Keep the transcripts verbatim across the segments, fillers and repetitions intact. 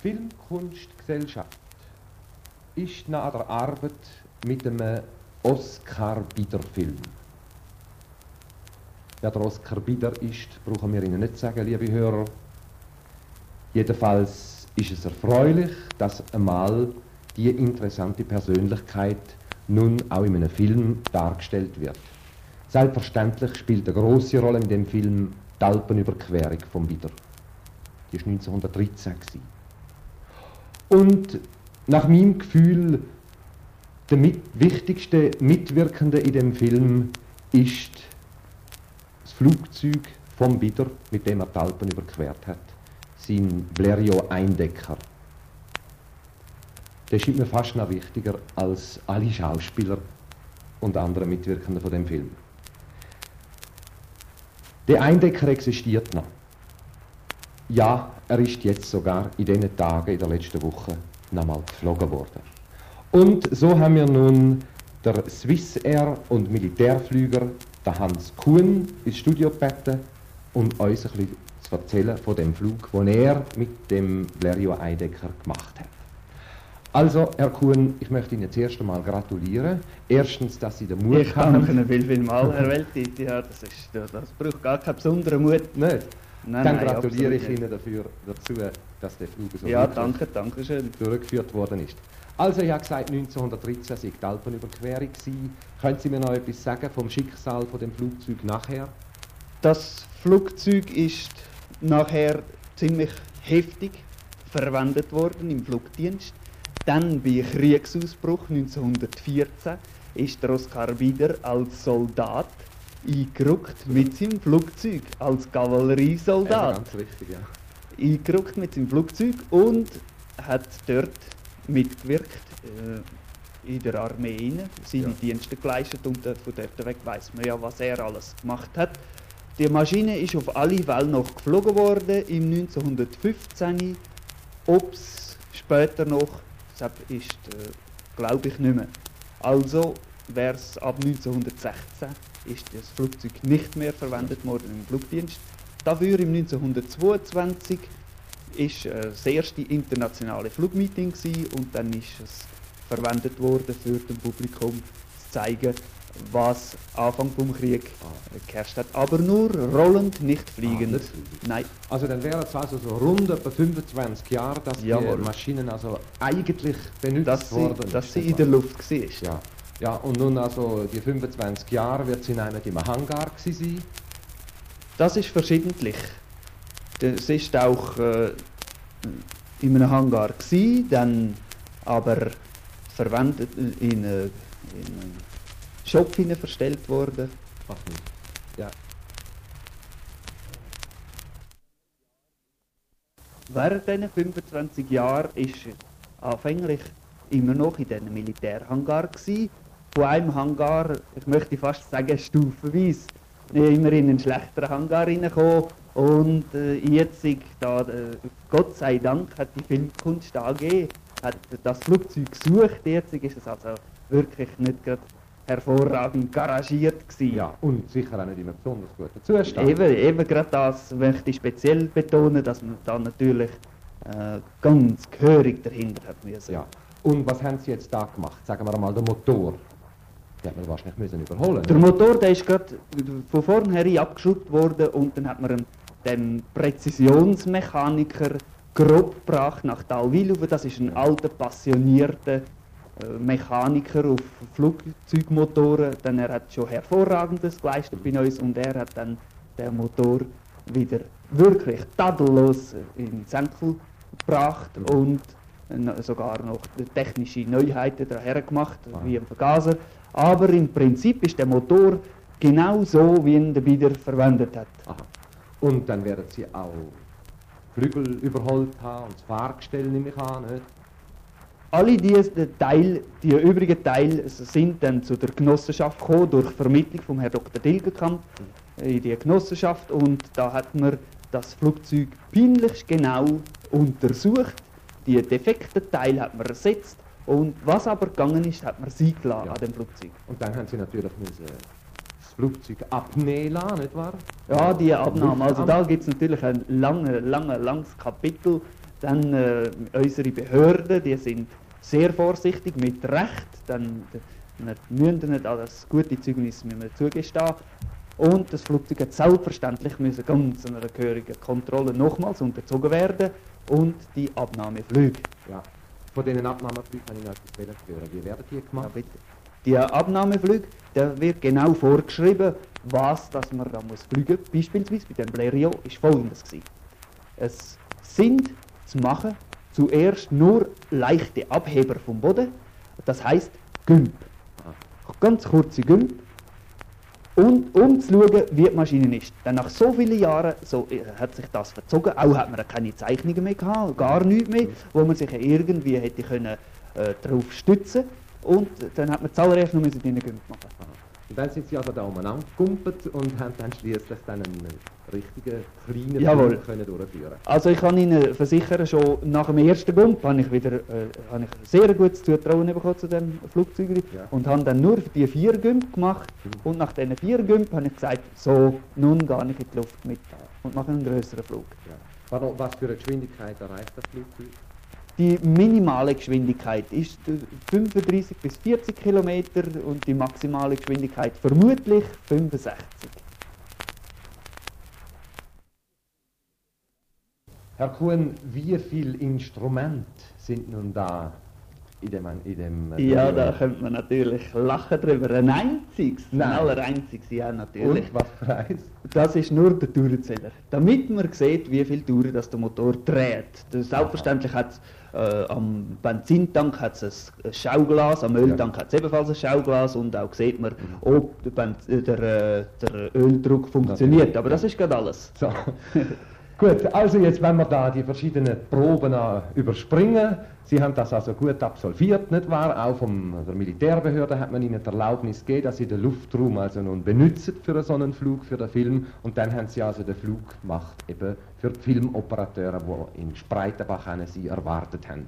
Filmkunstgesellschaft ist nach der Arbeit mit einem Oscar-Bieder-Film. Wer der Oscar Bieder ist, brauchen wir Ihnen nicht sagen, liebe Hörer. Jedenfalls ist es erfreulich, dass einmal die interessante Persönlichkeit nun auch in einem Film dargestellt wird. Selbstverständlich spielt eine grosse Rolle in dem Film die Alpenüberquerung vom Bieder. Die war neunzehnhundertdreizehn. Und nach meinem Gefühl, der mit wichtigste Mitwirkende in dem Film ist das Flugzeug vom Bieder, mit dem er die Alpen überquert hat. Sein Blériot Eindecker. Der ist mir fast noch wichtiger als alle Schauspieler und andere Mitwirkende von dem Film. Der Eindecker existiert noch. Ja, er ist jetzt sogar in diesen Tagen, in der letzten Woche, nochmal geflogen worden. Und so haben wir nun der Swissair und Militärflüger, der Hans Kuhn, ins Studio gebeten, um uns ein bisschen zu erzählen von dem Flug, den er mit dem Blériot Eindecker gemacht hat. Also, Herr Kuhn, ich möchte Ihnen zuerst einmal gratulieren. Erstens, dass Sie den Mut ich haben. Ich danke Ihnen viel, viel mal, Herr Weltit. Ja, das, ist, das braucht gar keinen besonderen Mut. Nicht? Nein, Dann nein, gratuliere ich Ihnen dafür, dazu, dass der Flug so ja, danke, danke schön. durchgeführt worden ist. Also, ich habe gesagt, neunzehnhundertdreizehn sei die Alpenüberquerung gewesen. Können Sie mir noch etwas sagen vom Schicksal von dem Flugzeug nachher? Das Flugzeug ist nachher ziemlich heftig verwendet worden im Flugdienst. Dann bei Kriegsausbruch neunzehnhundertvierzehn ist der Oskar Bieder als Soldat eingerückt mit seinem Flugzeug, als Kavalleriesoldat. Ja, ganz richtig, ja. Eingerückt mit seinem Flugzeug und hat dort mitgewirkt äh, in der Armee rein, seine ja. Dienste geleistet und äh, von dort weg weiss man ja, was er alles gemacht hat. Die Maschine ist auf alle Fälle noch geflogen worden im neunzehnhundertfünfzehn. Ob es später noch, das ist, äh, glaube ich, nicht mehr. Also wäre es ab neunzehnhundertsechzehn ist das Flugzeug nicht mehr verwendet worden im Flugdienst. Dafür im neunzehnhundertzweiundzwanzig ist äh, das erste internationale Flugmeeting gewesen, und dann ist es verwendet worden für das Publikum zu zeigen, was Anfang des Krieges äh, geherrscht hat. Aber nur rollend, nicht fliegend. Ah, Nein. Also dann wären es also so rund etwa fünfundzwanzig Jahre, dass Jawohl. die Maschinen also eigentlich benutzt dass worden sie, dass sie in der Luft war. Ja. Ja, und nun also die fünfundzwanzig Jahre wird sie nicht im Hangar gewesen sein? Das ist verschiedentlich. Es ist auch äh, in einem Hangar gewesen, dann aber verwendet in, äh, in einen Shop hinein verstellt worden. Ach nicht. Ja. Während diesen fünfundzwanzig Jahren ist anfänglich immer noch in diesem Militärhangar gewesen. Von einem Hangar, ich möchte fast sagen stufenweise, immer in einen schlechteren Hangar reingekommen. Und äh, jetzt, da, äh, Gott sei Dank, hat die Filmkunst A G hat das Flugzeug gesucht. Jetzt ist es also wirklich nicht gerade hervorragend garagiert gewesen. Ja, und sicher auch nicht in einem besonders guten Zustand. Eben, eben gerade das möchte ich speziell betonen, dass man da natürlich äh, ganz gehörig dahinter hat müssen. Ja. Und was haben Sie jetzt da gemacht? Sagen wir einmal, der Motor. Den hat man wahrscheinlich müssen überholen. Der Motor, der ist gerade von vornherein abgeschraubt worden, und dann hat man den Präzisionsmechaniker grob gebracht nach Dalwil. Das ist ein alter, passionierter äh, Mechaniker auf Flugzeugmotoren. Denn er hat schon Hervorragendes geleistet bei uns, und er hat dann den Motor wieder wirklich tadellos in Senkel gebracht und sogar noch technische Neuheiten daher gemacht, ah. wie im Vergaser. Aber im Prinzip ist der Motor genau so, wie ihn der Bieder verwendet hat. Aha. Und dann werden Sie auch Flügel überholt haben und das Fahrgestell, nehme ich an, nicht? Alle diese Teile, die übrigen Teile, sind dann zu der Genossenschaft gekommen, durch Vermittlung von Herrn Doktor Dilgenkamp in die Genossenschaft, und da hat man das Flugzeug peinlich genau untersucht. Die defekten Teile hat man ersetzt, und was aber gegangen ist, hat man sie gelassen, ja, an dem Flugzeug. Und dann haben Sie natürlich müssen das Flugzeug abnehmen lassen, nicht wahr? Ja, die Abnahme. Also da gibt es natürlich ein langes, langes, langes Kapitel. Dann äh, unsere Behörden, die sind sehr vorsichtig, mit Recht. Dann wir müssen nicht an das gute Zeugnis müssen wir zugestehen. Und das Flugzeug hat selbstverständlich müssen ganz einer gehörigen Kontrolle nochmals unterzogen werden und die Abnahmeflüge. Ja. Von diesen Abnahmeflügen kann ich noch etwas hören. Wie werden die gemacht? Ja, bitte. Die Abnahmeflüge, da wird genau vorgeschrieben, was dass man da muss fliegen muss. Beispielsweise bei dem Blériot war folgendes gewesen. Es sind zu machen zuerst nur leichte Abheber vom Boden, das heisst Gümp. Ganz kurze Gümp. Und um zu schauen, wie die Maschine ist. Dann nach so vielen Jahren so, äh, hat sich das verzogen. Auch hat man keine Zeichnungen mehr gehabt, gar nichts mehr, wo man sich irgendwie hätte können, äh, darauf stützen. Und dann hat man zuallererst nur diesen Gümp machen. Und dann sind sie also da umeinander gegumpelt und haben dann schliesslich dann einen richtigen kleinen Jawohl. Flug können durchführen. Also ich kann Ihnen versichern, schon nach dem ersten Gump habe ich wieder äh, habe ich sehr gutes Zutrauen bekommen zu dem Flugzeug Ja. und habe dann nur die vier Gump gemacht Mhm. und nach diesen vier Gump habe ich gesagt, so, nun gehe ich in die Luft mit und mache einen größeren Flug. Ja. Was, was für eine Geschwindigkeit erreicht das Flugzeug? Die minimale Geschwindigkeit ist äh, fünfunddreißig bis vierzig Kilometer und die maximale Geschwindigkeit vermutlich fünfundsechzig. Herr Kuhn, wie viele Instrumente sind nun da in dem... In dem äh, Ja, Video? da könnte man natürlich lachen drüber. Ein einziges, ein Nein. allereinziges, ja natürlich. Und was für eins? Das ist nur der Tourenzähler. Damit man sieht, wie viel Touren das der Motor dreht. Das selbstverständlich hat äh, am Benzintank hat's ein Schauglas, am Öltank Ja. hat es ebenfalls ein Schauglas und auch sieht man, Mhm. ob der, Ben äh, der, äh, der Öldruck funktioniert. Natürlich. Aber das ist gerade alles. So. Gut, also jetzt wenn wir da die verschiedenen Proben äh, überspringen. Sie haben das also gut absolviert, nicht wahr? Auch von der Militärbehörde hat man Ihnen die Erlaubnis gegeben, dass Sie den Luftraum also nun benutzen für so einen Flug, für den Film. Und dann haben Sie also den Flug gemacht, eben für die Filmoperateure, die in Spreitenbach Sie erwartet haben.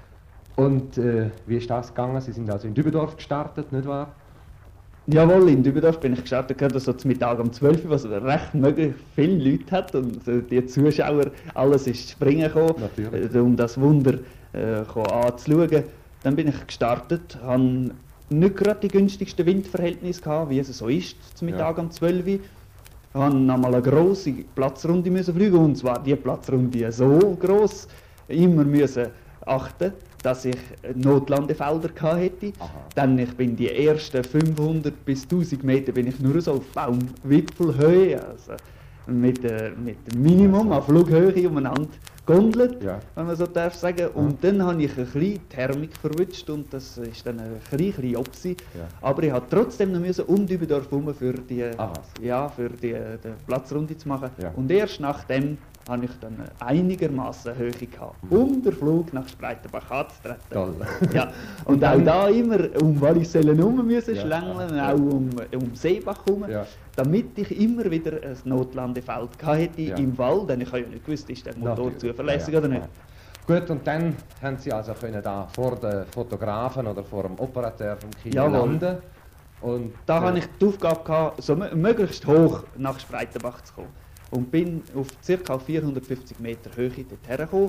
Und äh, wie ist das gegangen? Sie sind also in Dübendorf gestartet, nicht wahr? Jawohl, in Dübendorf bin ich gestartet, gerade so zum Mittag um zwölf Uhr, was recht möglich viele Leute hat und so die Zuschauer, alles ist zu springen gekommen, Natürlich. äh, um das Wunder äh, anzuschauen. Dann bin ich gestartet, habe nicht gerade die günstigsten Windverhältnisse gehabt, wie es so ist, zum Mittag Ja. um zwölf Uhr. Ich musste nochmal eine grosse Platzrunde müssen fliegen, und zwar die Platzrunde so gross, immer müssen achten, dass ich Notlandefelder hatte. Aha. Dann ich bin die ersten fünfhundert bis tausend Meter bin ich nur so auf Baumwipfelhöhe, also mit, äh, mit dem Minimum an Flughöhe umeinander gondelt, Ja. wenn man so darf sagen. Und dann habe ich ein bisschen die Thermik verwünscht und das ist dann ein bisschen, bisschen Opsi. Ja. Aber ich musste trotzdem noch müssen um Dübendorf herum für die, Ah, was? ja, für die, die Platzrunde zu machen. Ja. Und erst nachdem habe ich dann einigermaßen Höhe gehabt, um den Flug nach Spreitenbach anzutreten. Toll. Ja. Und auch da immer um Wallisellen herum müssen Ja. schlängeln, auch um, um Seebach herum, Ja. damit ich immer wieder ein Notlandefeld hatte Ja. im Wald, denn ich habe ja nicht gewusst, ist der Motor Natürlich. zuverlässig Ja, ja. oder nicht. Gut, und dann haben Sie also können da vor den Fotografen oder vor dem Operateur vom Kino Jawohl. landen. Und Da äh, hatte ich die Aufgabe, gehabt, so mö- möglichst hoch nach Spreitenbach zu kommen. Und bin auf ca. vierhundertfünfzig Meter Höhe dort hergekommen.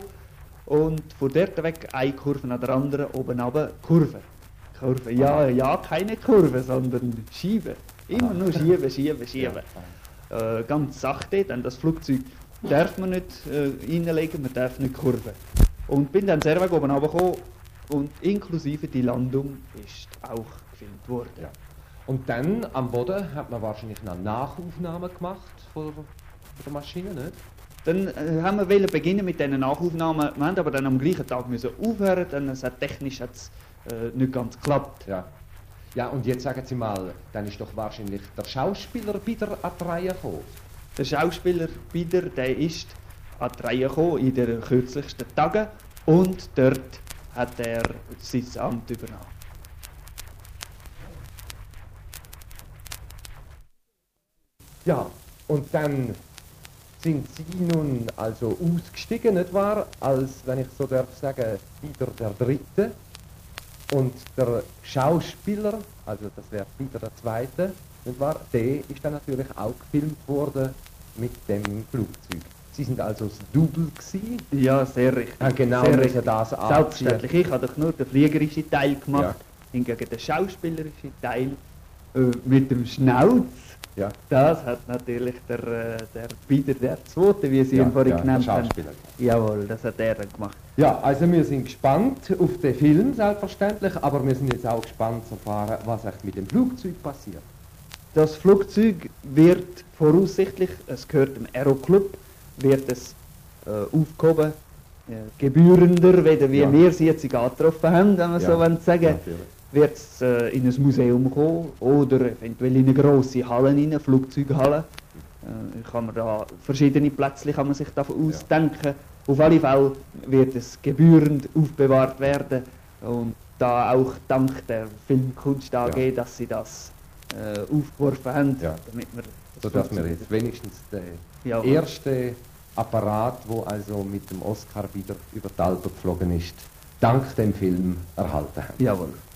Und von dort weg eine Kurve nach der anderen, oben runter, Kurve. Kurve, ja, ja, keine Kurve, sondern Schiebe. Immer Ah. nur schieben, schieben, schieben. Ja. Äh, ganz sachte, denn das Flugzeug darf man nicht äh, reinlegen, man darf nicht kurven. Und bin dann sehr weit oben runtergekommen und inklusive die Landung ist auch gefilmt worden. Ja. Und dann am Boden hat man wahrscheinlich noch Nachaufnahmen gemacht von, von der Maschine, nicht? Dann äh, haben wir wollen beginnen mit diesen Nachaufnahmen, wir haben aber dann am gleichen Tag müssen aufhören, denn es hat technisch hat's, äh, nicht ganz geklappt. Ja. Ja, und jetzt sagen Sie mal, dann ist doch wahrscheinlich der Schauspieler wieder an die Reihe gekommen. Der Schauspieler Bieder, der ist an die Reihe gekommen in den kürzlichsten Tagen und dort hat er sein Amt übernommen. Ja, und dann sind Sie nun also ausgestiegen, nicht wahr? Als, wenn ich so darf sagen, wieder der Dritte. Und der Schauspieler, also das wäre wieder der Zweite, nicht wahr? Der ist dann natürlich auch gefilmt worden mit dem Flugzeug. Sie sind also das Double gewesen? Ja, sehr richtig. Ah, genau, sehr müssen richtig. das abziehen. Selbstverständlich. Ich habe doch nur den fliegerischen Teil gemacht, Ja. hingegen den schauspielerischen Teil äh, mit dem Schnauz. Ja. Das hat natürlich der, äh, der Bieder, der Zweite, wie Sie Ja, ihn vorhin ja, genannt der haben. Schauspieler. Jawohl, das hat er gemacht. Ja, also wir sind gespannt auf den Film, selbstverständlich, aber wir sind jetzt auch gespannt zu erfahren, was echt mit dem Flugzeug passiert. Das Flugzeug wird voraussichtlich, es gehört dem Aeroclub, wird es äh, aufgehoben, äh, gebührender, wie Ja. wir sie jetzt angetroffen haben, wenn wir Ja, so wollen sagen. natürlich. Wird es äh, in ein Museum kommen oder eventuell in eine grosse Halle rein, eine Flugzeughalle. Äh, kann man da verschiedene Plätze kann man sich davon ausdenken. Auf alle Fälle wird es gebührend aufbewahrt werden und da auch dank der Filmkunst A G, Ja. dass sie das äh, aufgeworfen haben, Ja. damit wir das Sodass wir Flugzeug- jetzt wenigstens den Ja. ersten Apparat, wo also mit dem Oscar wieder über die Alpen geflogen ist, dank dem Film erhalten haben. Jawohl.